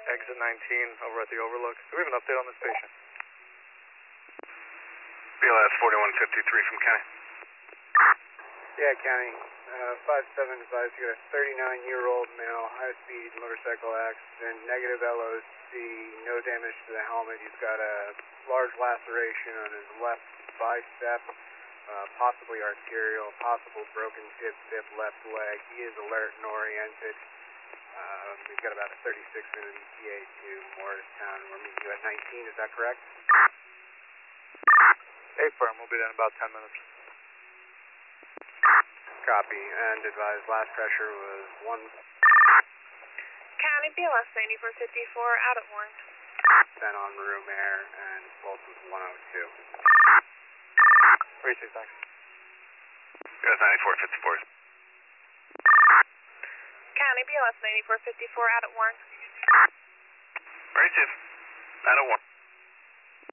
exit 19 over at the Overlook. Do we have an update on this patient? BLS 4153 from County. Yeah, County. 5-7 advised you got a 39-year-old male, high-speed motorcycle accident, negative LOC, no damage to the helmet. He's got a large laceration on his left bicep, possibly arterial, possible broken tib left leg. He is alert and oriented. We've got about a 36-minute ETA to Morristown. We're meeting you at 19, is that correct? Affirm, we'll be there in about 10 minutes. Copy, and advised last pressure was 1. County BLS 9454, out at Warren. Then on room air, and pulse was 102. Receive, thanks. BLS 9454. County BLS 9454, out at Warren. Receive. Out of 1.